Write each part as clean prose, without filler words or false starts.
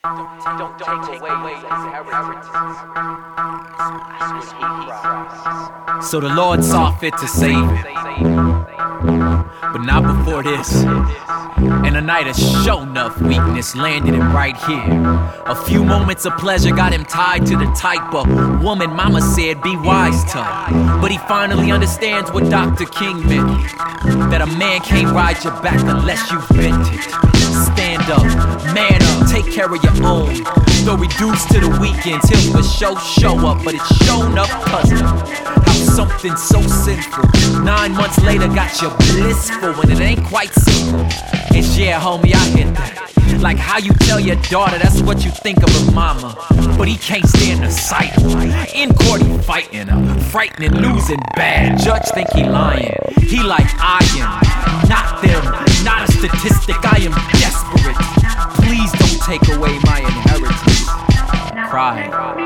Don't take away his inheritance. That's what he cries. So the Lord saw fit to save him, but not before this. And a night of show enough weakness landed him right here. A few moments of pleasure got him tied to the type of woman mama said be wise to. But he finally understands what Dr. King meant, that a man can't ride your back unless you bent it. Stand up, man up, take care of your own. Though reduced to the weekends, he'll for show up, but it's shown up cousin. How something so sinful 9 months later got you blissful when it ain't quite simple. And yeah, homie, I hit that. Like how you tell your daughter that's what you think of her mama, but he can't stand the sight of her. In court he fighting her, frightening, losing bad. Judge think he lying. He like I am, not them, not a statistic. I am desperate. Please don't take away my inheritance. Cry.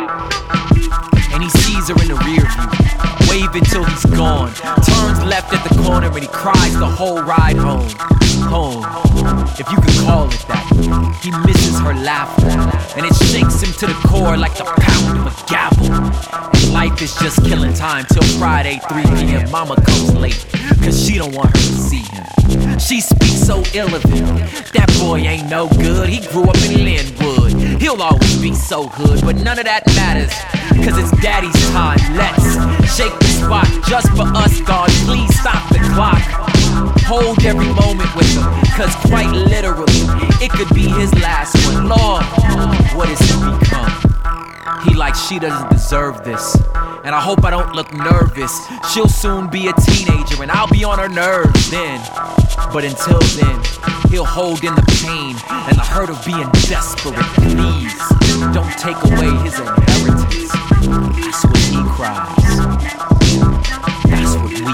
And he sees her in the rear view, waving till he's gone. Turns left at the corner and he cries the whole ride home. Home, if you can call it that. He misses her laughter, and it shakes him to the core like the pound of a gavel. And life is just killing time till Friday 3 p.m. Mama comes late, cause she don't want her to see him. She speaks so ill of him. That boy ain't no good, he grew up in Linwood. He'll always be so hood, but none of that matters, cause it's daddy's time. Let's shake the spot just for us, God, please stop the clock. Hold every moment with him, cause quite literally, it could be his last one. Lord, what has he become? He like she doesn't deserve this, and I hope I don't look nervous. She'll soon be a teenager and I'll be on her nerves then. But until then, he'll hold in the pain and the hurt of being desperate. Please, don't take away his inheritance. That's what he cries. That's what we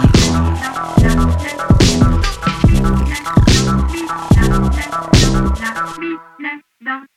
cry.